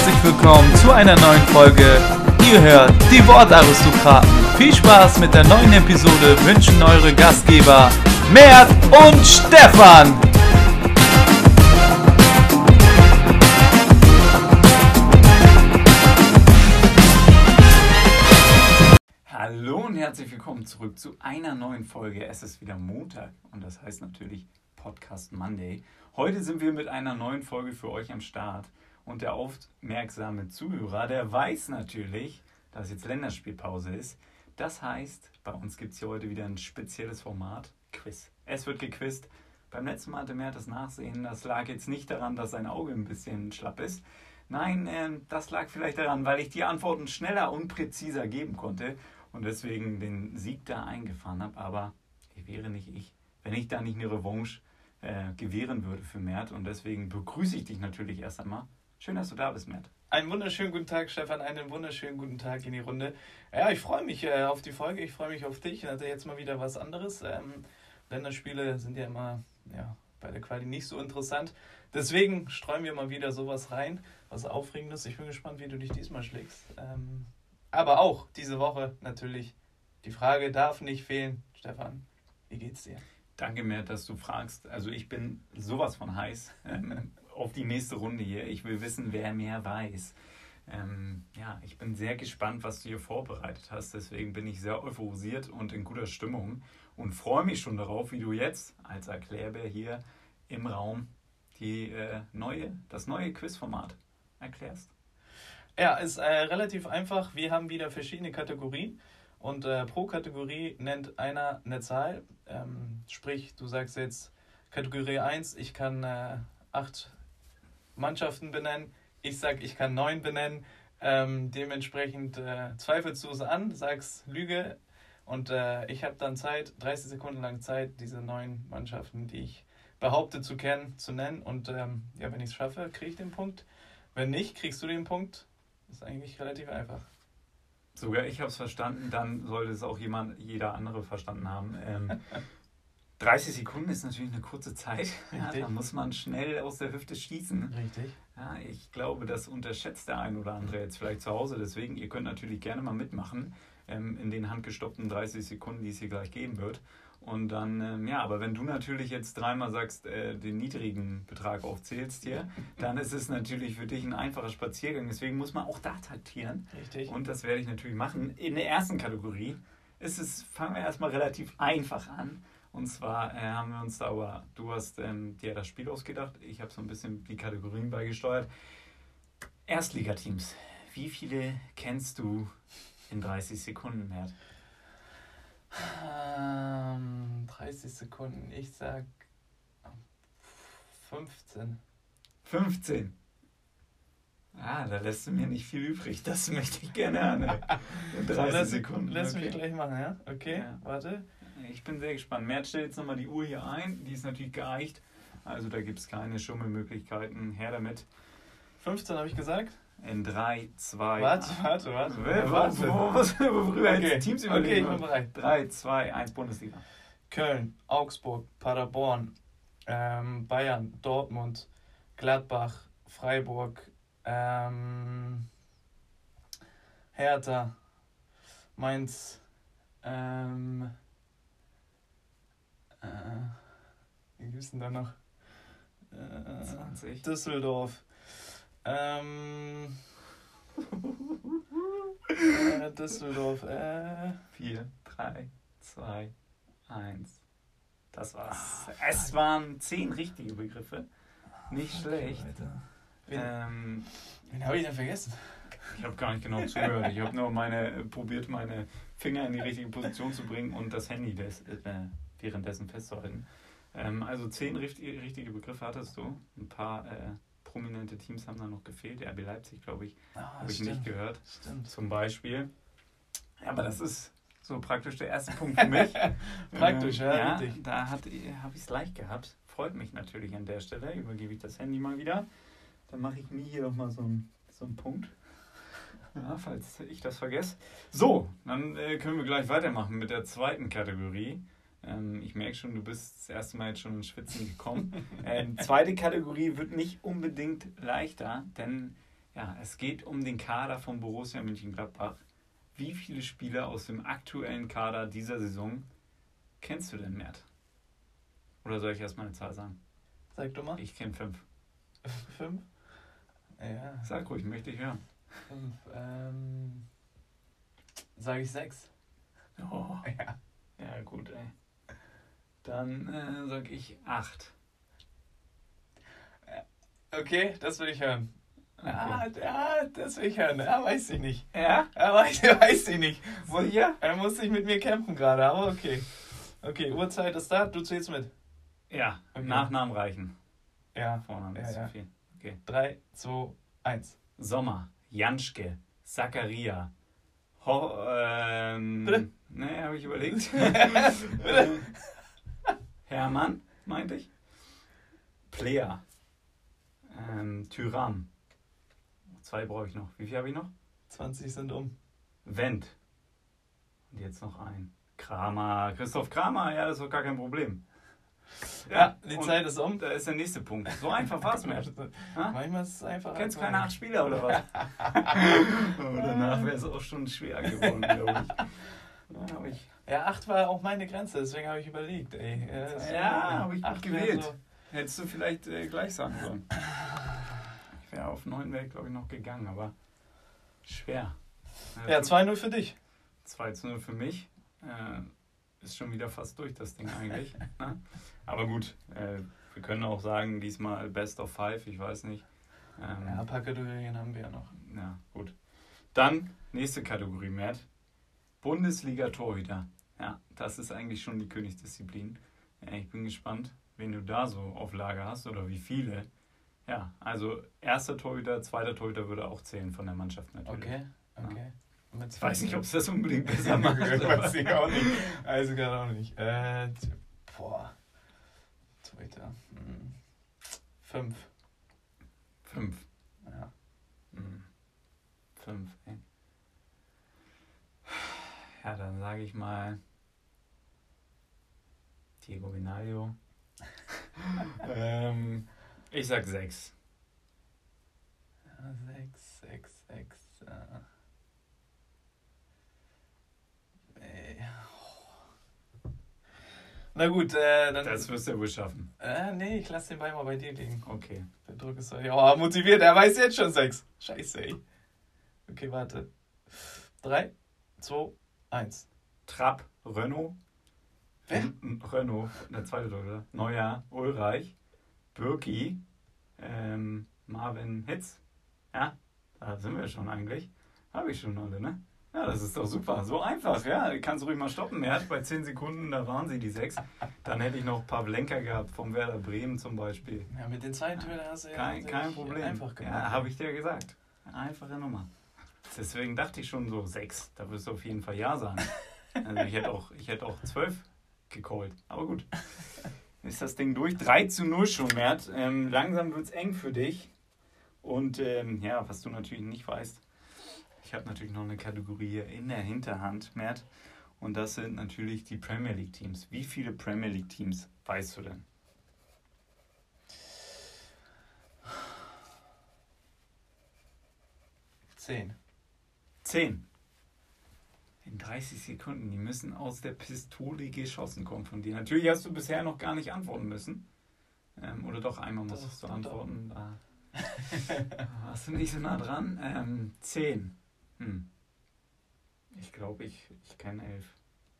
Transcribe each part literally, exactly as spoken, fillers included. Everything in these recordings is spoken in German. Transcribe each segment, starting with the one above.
herzlich willkommen zu einer neuen Folge. Ihr hört die Wortaristokraten. Viel Spaß mit der neuen Episode wünschen eure Gastgeber Mert und Stefan. Hallo und herzlich willkommen zurück zu einer neuen Folge. Es ist wieder Montag und das heißt natürlich Podcast Monday. Heute sind wir mit einer neuen Folge für euch am Start und der aufmerksame Zuhörer, der weiß natürlich, dass jetzt Länderspielpause ist. Das heißt, bei uns gibt es hier heute wieder ein spezielles Format, Quiz. Es wird gequizt. Beim letzten Mal hatte Mert das Nachsehen. Das lag jetzt nicht daran, dass sein Auge ein bisschen schlapp ist. Nein, äh, das lag vielleicht daran, weil ich die Antworten schneller und präziser geben konnte und deswegen den Sieg da eingefahren habe. Aber ich wäre nicht ich, wenn ich da nicht eine Revanche äh, gewähren würde für Mert. Und deswegen begrüße ich dich natürlich erst einmal. Schön, dass du da bist, Mert. Einen wunderschönen guten Tag, Stefan. Einen wunderschönen guten Tag in die Runde. Ja, ich freue mich äh, auf die Folge. Ich freue mich auf dich. Ich hatte jetzt mal wieder was anderes. Ähm, Länderspiele sind ja immer ja, bei der Quali nicht so interessant. Deswegen streuen wir mal wieder sowas rein, was Aufregendes. Ich bin gespannt, wie du dich diesmal schlägst. Ähm, aber auch diese Woche natürlich. Die Frage darf nicht fehlen. Stefan, wie geht's dir? Danke, Mert, dass du fragst. Also ich bin sowas von heiß ähm, auf die nächste Runde hier. Ich will wissen, wer mehr weiß. Ähm, ja, ich bin sehr gespannt, was du hier vorbereitet hast. Deswegen bin ich sehr euphorisiert und in guter Stimmung und freue mich schon darauf, wie du jetzt als Erklärbär hier im Raum die, äh, neue, das neue Quizformat erklärst. Ja, ist äh, relativ einfach. Wir haben wieder verschiedene Kategorien. Und äh, pro Kategorie nennt einer eine Zahl. Ähm, sprich, du sagst jetzt Kategorie eins, ich kann äh, acht Mannschaften benennen. Ich sag, ich kann neun benennen. Ähm, dementsprechend äh, zweifelst du es an, sagst Lüge. Und äh, ich habe dann Zeit, dreißig Sekunden lang Zeit, diese neun Mannschaften, die ich behaupte zu kennen, zu nennen. Und ähm, ja, wenn ich es schaffe, kriege ich den Punkt. Wenn nicht, kriegst du den Punkt. Das ist eigentlich relativ einfach. Sogar ich habe es verstanden, dann sollte es auch jemand, jeder andere verstanden haben. Ähm, dreißig Sekunden ist natürlich eine kurze Zeit. Ja, da muss man schnell aus der Hüfte schießen. Richtig. Ja, ich glaube, das unterschätzt der ein oder andere jetzt vielleicht zu Hause. Deswegen, ihr könnt natürlich gerne mal mitmachen ähm, in den handgestoppten dreißig Sekunden, die es hier gleich geben wird. Und dann, ähm, ja, aber wenn du natürlich jetzt dreimal sagst, äh, den niedrigen Betrag aufzählst hier, dann ist es natürlich für dich ein einfacher Spaziergang. Deswegen muss man auch da taktieren. Richtig. Und das werde ich natürlich machen. In der ersten Kategorie ist es, fangen wir erstmal relativ einfach an. Und zwar äh, haben wir uns da, aber du hast ähm, dir das Spiel ausgedacht. Ich habe so ein bisschen die Kategorien beigesteuert. Erstligateams. Wie viele kennst du in dreißig Sekunden, Mert? Ähm, dreißig Sekunden. Ich sag fünfzehn. fünfzehn. Ah, da lässt du mir nicht viel übrig. Das möchte ich gerne hören. In dreißig lass, Sekunden. Lass okay. mich gleich machen, ja? Okay, Ja. warte. Ich bin sehr gespannt. Mert stellt jetzt nochmal die Uhr hier ein. Die ist natürlich geeicht. Also da gibt es keine Schummelmöglichkeiten. Her damit. fünfzehn habe ich gesagt? In drei, zwei, Warte, warte, warte. warte. Warte, worüber Okay. jetzt Teams Okay, überlegen. ich bin bereit. drei, zwei, eins Bundesliga. Köln, Augsburg, Paderborn, ähm, Bayern, Dortmund, Gladbach, Freiburg, ähm, Hertha, Mainz, ähm, äh, wie gibt es denn da noch? Äh, zwanzig. Düsseldorf, ähm, äh, Düsseldorf, äh, vier, drei, zwei, eins. Das war's. Es waren zehn richtige Begriffe. Nicht schlecht. Wen, Ähm, wen habe ich denn vergessen? ich habe gar nicht genau zugehört. Ich habe nur meine, probiert, meine Finger in die richtige Position zu bringen und das Handy des, äh, währenddessen festzuhalten. Ähm, also zehn richtige, richtige Begriffe hattest du. Ein paar äh, prominente Teams haben da noch gefehlt. R B Leipzig, glaube ich, Ah, habe ich stimmt. nicht gehört. Stimmt. Zum Beispiel. Ja, aber das ist so praktisch der erste Punkt für mich. Praktisch, ähm, ja, ja. richtig. Da habe ich es leicht gehabt. Freut mich natürlich an der Stelle. Übergebe ich das Handy mal wieder. Dann mache ich mir hier nochmal so einen so einen Punkt. Ja, falls ich das vergesse. So, dann äh, können wir gleich weitermachen mit der zweiten Kategorie. Ähm, ich merke schon, du bist das erste Mal jetzt schon ins Schwitzen gekommen. ähm, zweite Kategorie wird nicht unbedingt leichter, denn Ja, es geht um den Kader von Borussia Mönchengladbach. Wie viele Spieler aus dem aktuellen Kader dieser Saison kennst du denn, Mert? Oder soll ich erstmal eine Zahl sagen? Sag du mal. Ich kenne fünf. Fünf? Ja. Sag ruhig, möchte ich hören. Fünf. Ähm, sag ich sechs. Oh. Ja. Ja, gut, ey. Dann äh, sag ich acht. Okay, das will ich hören. Okay. Ah, ja, das will ich hören. Ja, weiß ich nicht. Ja? Ja, weiß, weiß ich nicht. Muss, Sicher? er muss sich mit mir kämpfen gerade, aber okay. Okay, Uhrzeit ist da, du zählst mit. Ja, Okay. Nachnamen reichen. Ja. Vornamen Ja, ist ja. zu viel. Okay. drei, zwei, eins. Sommer, Janschke, Zakaria, Ho ähm, Bitte? Ne, habe ich überlegt. Bitte? Hermann, meinte ich. Plea. Ähm, Tyram. Zwei brauche ich noch. Wie viel habe ich noch? zwanzig sind um. Wendt. Und jetzt noch ein. Kramer. Christoph Kramer, ja, das ist doch gar kein Problem. Ja, die und Zeit ist um. Da ist der nächste Punkt. So einfach war es mir. Manchmal ist es einfach. Kennst du einfach- keine acht Spieler oder was? Oh, danach wäre es auch schon schwer geworden, glaube ich. Da habe ich. Ja, acht war auch meine Grenze, deswegen habe ich überlegt, ey. Ja, das- Ja, habe ich gut acht wär gewählt. so- Hättest du vielleicht äh, gleich sagen sollen. Ich wäre auf neun wäre, glaube ich, noch gegangen, aber schwer. Äh, Ja, zwei null für dich. zwei zu null für mich. Äh, ist schon wieder fast durch, das Ding eigentlich. Ne? Aber gut, äh, wir können auch sagen, diesmal Best of Five, ich weiß nicht. Ähm, Ja, ein paar Kategorien haben wir ja noch. ja, gut. Dann, nächste Kategorie, Mert. Bundesliga-Torhüter. Ja, das ist eigentlich schon die Königsdisziplin. Ja, ich bin gespannt, wen du da so auf Lager hast oder wie viele. Ja, also erster Torhüter, zweiter Torhüter würde auch zählen von der Mannschaft natürlich. Okay, okay. Mit Ich weiß nicht, ob es das unbedingt besser macht. weiß ich auch nicht. Weiß ich gerade auch nicht. Äh, t- boah. Twitter. Hm. Fünf. Fünf. Ja. Hm. Fünf, ey. Ja, dann sage ich mal Diego Benaglio. ähm, ich sag sechs. Ja, sechs, sechs, sechs. Äh. Ey. Na gut, äh, dann. Das wirst du ja wohl schaffen. Äh, nee, ich lass den Ball mal bei dir liegen. Okay. Der Druck ist so. Oh, motiviert, er weiß jetzt schon sechs. Scheiße, ey. Okay, warte. Drei, zwei, eins. Trapp, Renault. Wer? N- Renault, der zweite Torhüter. Neuer, Ulreich, Birki, ähm, Marvin Hitz. Ja, da sind wir schon eigentlich. Habe ich schon alle, ne? Ja, das ist doch super. So einfach, ja. Kannst ruhig mal stoppen. Er hat bei zehn Sekunden, da waren sie die sechs. Dann hätte ich noch Pavlenka gehabt, vom Werder Bremen zum Beispiel. Ja, mit den zweiten Tönen hast du ja Kein, kein tatsächlich Problem. einfach gemacht. Ja, habe ich dir gesagt. Einfache Nummer. Deswegen dachte ich schon so, sechs. Da wirst du auf jeden Fall Ja sagen. Also ich hätte auch, ich hätte auch zwölf gecallt. Aber gut. Ist das Ding durch. drei zu null schon, Mert. Ähm, langsam wird es eng für dich. Und ähm, ja, was du natürlich nicht weißt, ich habe natürlich noch eine Kategorie hier in der Hinterhand, Mert. Und das sind natürlich die Premier League Teams. Wie viele Premier League Teams weißt du denn? Zehn. Zehn. In dreißig Sekunden. Die müssen aus der Pistole geschossen kommen von dir. Natürlich hast du bisher noch gar nicht antworten müssen. Ähm, oder doch, einmal Doch, musstest du doch, antworten. Da warst du nicht so nah dran. Ähm, zehn. Hm. Ich glaube, ich, ich kenne elf.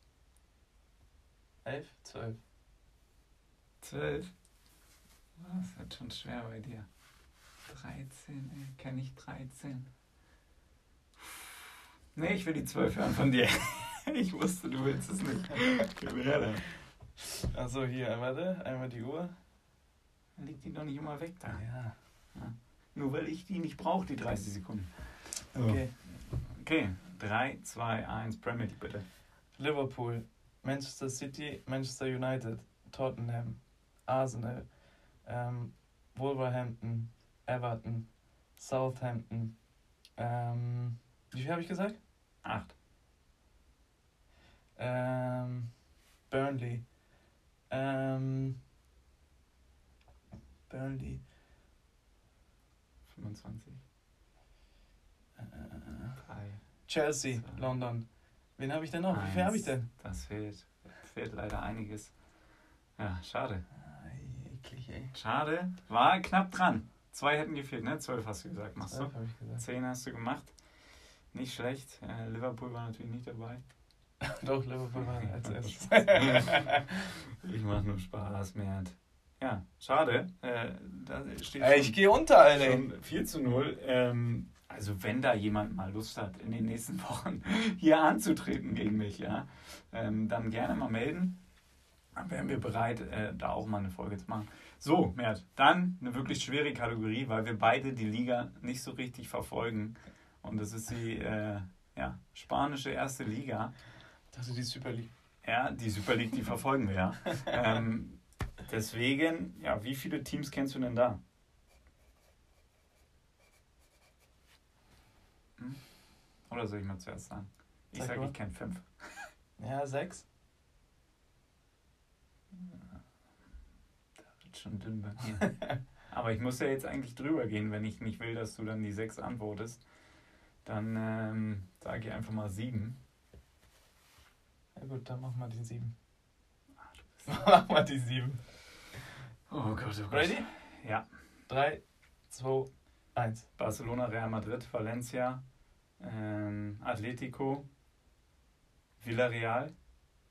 Elf, zwölf. Zwölf. Das wird schon schwer bei dir. dreizehn, ey. Kenne ich dreizehn. Nee, ich will die zwölf hören von dir. Ich wusste, du willst es nicht. Gib her da. Achso, hier, warte, einmal die Uhr. Dann liegt die doch nicht immer weg da. Ja. Nur weil ich die nicht brauche, die dreißig Sekunden. Okay. Okay, drei, zwei, eins, Premier League bitte. Liverpool, Manchester City, Manchester United, Tottenham, Arsenal, ähm, Wolverhampton, Everton, Southampton, ähm, wie viel habe ich gesagt? Acht. Ähm, Burnley, ähm, Burnley, fünfundzwanzig. Chelsea, London. Wen habe ich denn noch? Wie viel habe ich denn? Das fehlt, fehlt leider einiges. Ja, schade. Ei, eklig, ey. Schade. War knapp dran. Zwei hätten gefehlt, ne? Zwölf hast du gesagt, machst Zwölf du? habe ich gesagt. Zehn hast du gemacht. Nicht schlecht. Äh, Liverpool war natürlich nicht dabei. Doch, Liverpool war als erstes. Ich mach nur Spaß, Mert. Ja, schade. Äh, da steht Ey, ich gehe unter, Alter. schon vier zu null. Ähm, also wenn da jemand mal Lust hat, in den nächsten Wochen hier anzutreten gegen mich, ja, ähm, dann gerne mal melden. Dann wären wir bereit, äh, da auch mal eine Folge zu machen. So, Mert, dann eine wirklich schwere Kategorie, weil wir beide die Liga nicht so richtig verfolgen. Und das ist die äh, ja, spanische erste Liga. Das ist die Super League. Ja, die Super League, die verfolgen wir ja. ähm, deswegen, ja, wie viele Teams kennst du denn da? Hm? Oder soll ich mal zuerst sagen? Ich Sag sage, mal. ich kenne fünf. Ja, sechs. Da wird schon dünn bei mir. Aber ich muss ja jetzt eigentlich drüber gehen, wenn ich nicht will, dass du dann die sechs antwortest. Dann ähm, sage ich einfach mal sieben. Ja gut, dann machen wir die sieben. Ah, du bist- Machen wir die sieben. Oh Gott, oh Gott. Ready? Ja. Drei, zwei, eins. Barcelona, Real Madrid, Valencia, ähm, Atletico, Villarreal,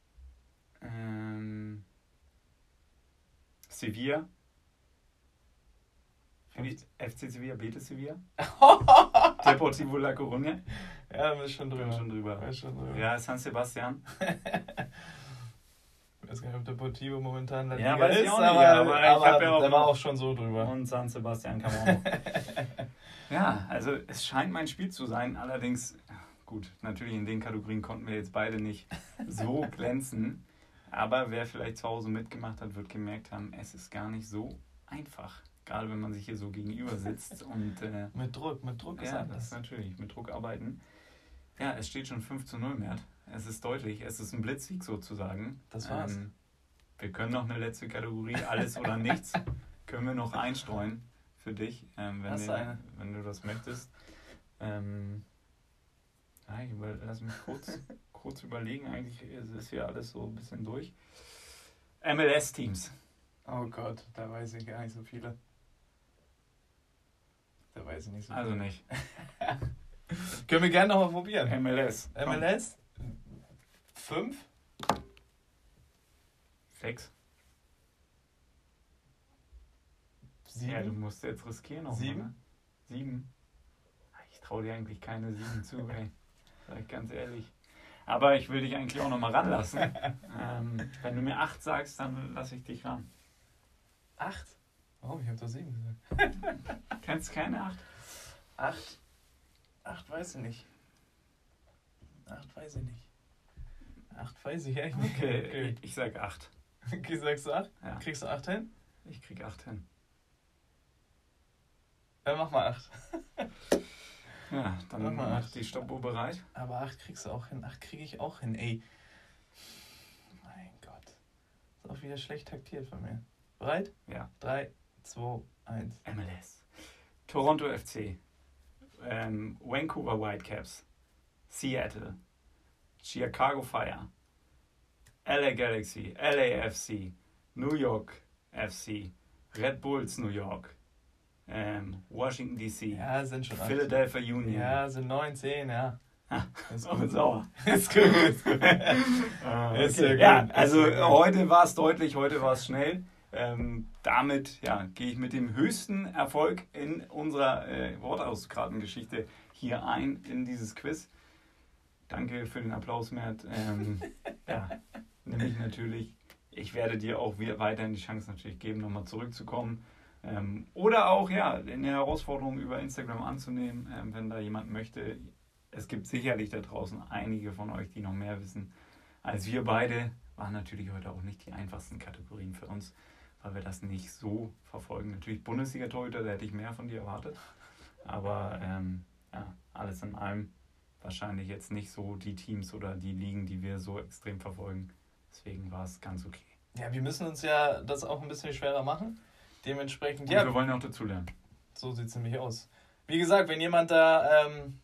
ähm, Sevilla, F C Sevilla, Betis Sevilla, Deportivo La Coruña. Ja, wir sind schon Bin drüber. schon drüber. Wir sind schon drüber. Ja, San Sebastian. Ich weiß gar nicht, ob der Portivo momentan in der Ja, Liga weiß ich ist, auch nicht, aber, aber ich hab ja auch der war noch- auch schon so drüber. Und San Sebastian kann man auch. Ja, also es scheint mein Spiel zu sein. Allerdings, ja, gut, natürlich in den Kategorien konnten wir jetzt beide nicht so glänzen. Aber wer vielleicht zu Hause mitgemacht hat, wird gemerkt haben, es ist gar nicht so einfach. Gerade wenn man sich hier so gegenüber sitzt und äh, Mit Druck, mit Druck ist ja, das anders. ist natürlich mit Druck arbeiten. Ja, es steht schon fünf zu null, Mert. Es ist deutlich, es ist ein Blitzsieg sozusagen. Das war's. Ähm, wir können noch eine letzte Kategorie, alles oder nichts, können wir noch einstreuen für dich, ähm, wenn, Hast du du, eine? wenn du das möchtest. Ähm, ja, ich über, lass mich kurz, kurz überlegen, eigentlich ist es hier alles so ein bisschen durch. M L S-Teams. Oh Gott, da weiß ich gar nicht so viele. Da weiß ich nicht so Also viele. nicht. Können wir gerne nochmal probieren. M L S. M L S? Fünf? Sechs. Sieben? Ja, du musst jetzt riskieren noch. Sieben? Mal, ne? Sieben. Ich traue dir eigentlich keine sieben zu, ey. Sag ich ganz ehrlich. Aber ich will dich eigentlich auch noch mal ranlassen. ähm, wenn du mir acht sagst, dann lasse ich dich ran. Acht? Oh, ich habe doch sieben gesagt. Kennst du keine acht? Acht? Acht weiß ich nicht. Acht weiß ich nicht. Acht weiß ich echt nicht. Okay, ich, ich sag acht. Okay, sagst du acht? Ja. Kriegst du acht hin? Ich krieg acht hin. Dann mach mal acht. Ja, dann Mach mal mach acht. die Stoppuhr bereit. Aber acht kriegst du auch hin. Acht kriege ich auch hin, ey. Mein Gott. Ist auch wieder schlecht taktiert von mir. Bereit? Ja. Drei, zwei, eins. M L S. Toronto F C. Ähm, Vancouver Whitecaps. Seattle. Chicago Fire. L A Galaxy. L A F C. New York F C. Red Bulls New York. Ähm, Washington D C. Ja, sind schon acht. Philadelphia Union. Ja, sind neun, zehn, ja. Ah, Ist Und gut. sauer. Ist gut. Ist gut. Ah, Ist okay. ja Ja, gut, ist also ja gut. heute war es deutlich, heute war es schnell. Ähm, damit ja, gehe ich mit dem höchsten Erfolg in unserer äh, Wortauskartengeschichte hier ein in dieses Quiz. Danke für den Applaus, Mert. Ähm, ja, nämlich natürlich, ich werde dir auch wieder weiterhin die Chance natürlich geben, nochmal zurückzukommen. Ähm, oder auch ja, eine Herausforderung über Instagram anzunehmen, ähm, wenn da jemand möchte. Es gibt sicherlich da draußen einige von euch, die noch mehr wissen als wir beide. Waren natürlich heute auch nicht die einfachsten Kategorien für uns, weil wir das nicht so verfolgen. Natürlich Bundesliga-Torhüter, da hätte ich mehr von dir erwartet. Aber ähm, ja, alles in allem wahrscheinlich jetzt nicht so die Teams oder die Ligen, die wir so extrem verfolgen. Deswegen war es ganz okay. Ja, wir müssen uns ja das auch ein bisschen schwerer machen. Dementsprechend, Und ja, wir wollen auch dazulernen. so sieht es nämlich aus. Wie gesagt, wenn jemand da ähm,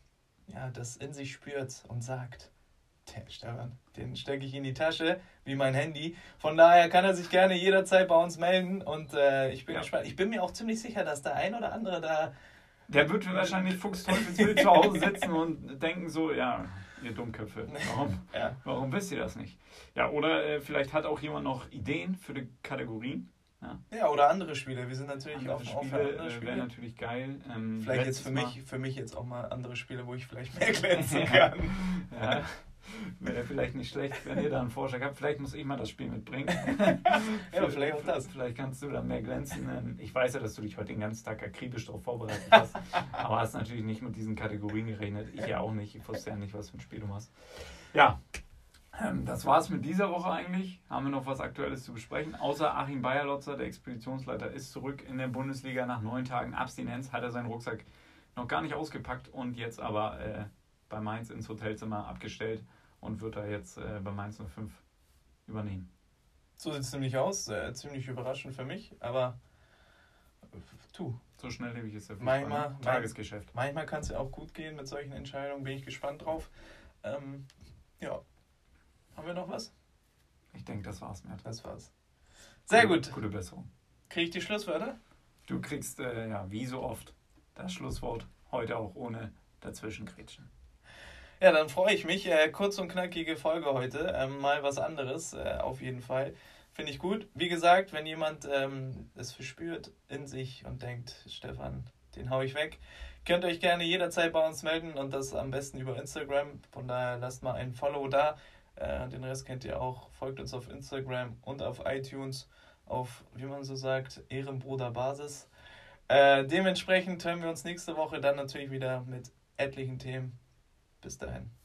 ja, das in sich spürt und sagt, der Stefan, den stecke ich in die Tasche, wie mein Handy. Von daher kann er sich gerne jederzeit bei uns melden und äh, ich bin Ja. gespannt. Ich bin mir auch ziemlich sicher, dass der ein oder andere da... Der wird wahrscheinlich fuchsteufelswild zu Hause sitzen und denken so, ja, ihr Dummköpfe, warum, Ja. warum wisst ihr das nicht? Ja, oder äh, vielleicht hat auch jemand noch Ideen für die Kategorien. Ja, Ja, oder andere Spiele. Wir sind natürlich andere offen auf Spiele andere äh, Spiele. wäre natürlich geil. Ähm, Vielleicht jetzt letztes für Mal- mich, für mich jetzt auch mal andere Spiele, wo ich vielleicht mehr glänzen kann. Ja, wäre vielleicht nicht schlecht, wenn ihr da einen Vorschlag habt. Vielleicht muss ich mal das Spiel mitbringen. Ja, vielleicht auch das. Vielleicht kannst du da mehr glänzen. Ich weiß ja, dass du dich heute den ganzen Tag akribisch darauf vorbereitet hast. Aber hast natürlich nicht mit diesen Kategorien gerechnet. Ich ja auch nicht. Ich wusste ja nicht, was für ein Spiel du machst. Ja, ähm, das war's mit dieser Woche eigentlich. Haben wir noch was Aktuelles zu besprechen? Außer Achim Bayerlotzer, der Expeditionsleiter, ist zurück in der Bundesliga nach neun Tagen Abstinenz. Hat er seinen Rucksack noch gar nicht ausgepackt und jetzt aber äh, bei Mainz ins Hotelzimmer abgestellt und wird da jetzt äh, bei Mainz null fünf übernehmen. So sieht es nämlich aus. Äh, ziemlich überraschend für mich, aber äh, tu. So schnelllebig ist der Manchmal- Fußball. Tagesgeschäft. Manchmal kann es ja auch gut gehen mit solchen Entscheidungen. Bin ich gespannt drauf. Ähm, ja. Haben wir noch was? Ich denke, das war's, Mert. Das war's. Sehr Gute- gut. Gute Besserung. Kriege ich die Schlusswörter? Du kriegst, äh, ja, wie so oft, das Schlusswort. Heute auch ohne dazwischengrätschen. Ja, dann freue ich mich. Äh, kurz und knackige Folge heute. Ähm, mal was anderes, äh, auf jeden Fall. Finde ich gut. Wie gesagt, wenn jemand ähm, es verspürt in sich und denkt, Stefan, den hau ich weg, könnt euch gerne jederzeit bei uns melden und das am besten über Instagram. Von daher lasst mal ein Follow da. Äh, den Rest kennt ihr auch. Folgt uns auf Instagram und auf iTunes auf, wie man so sagt, Ehrenbruder-Basis. Äh, dementsprechend hören wir uns nächste Woche dann natürlich wieder mit etlichen Themen. Bis dahin.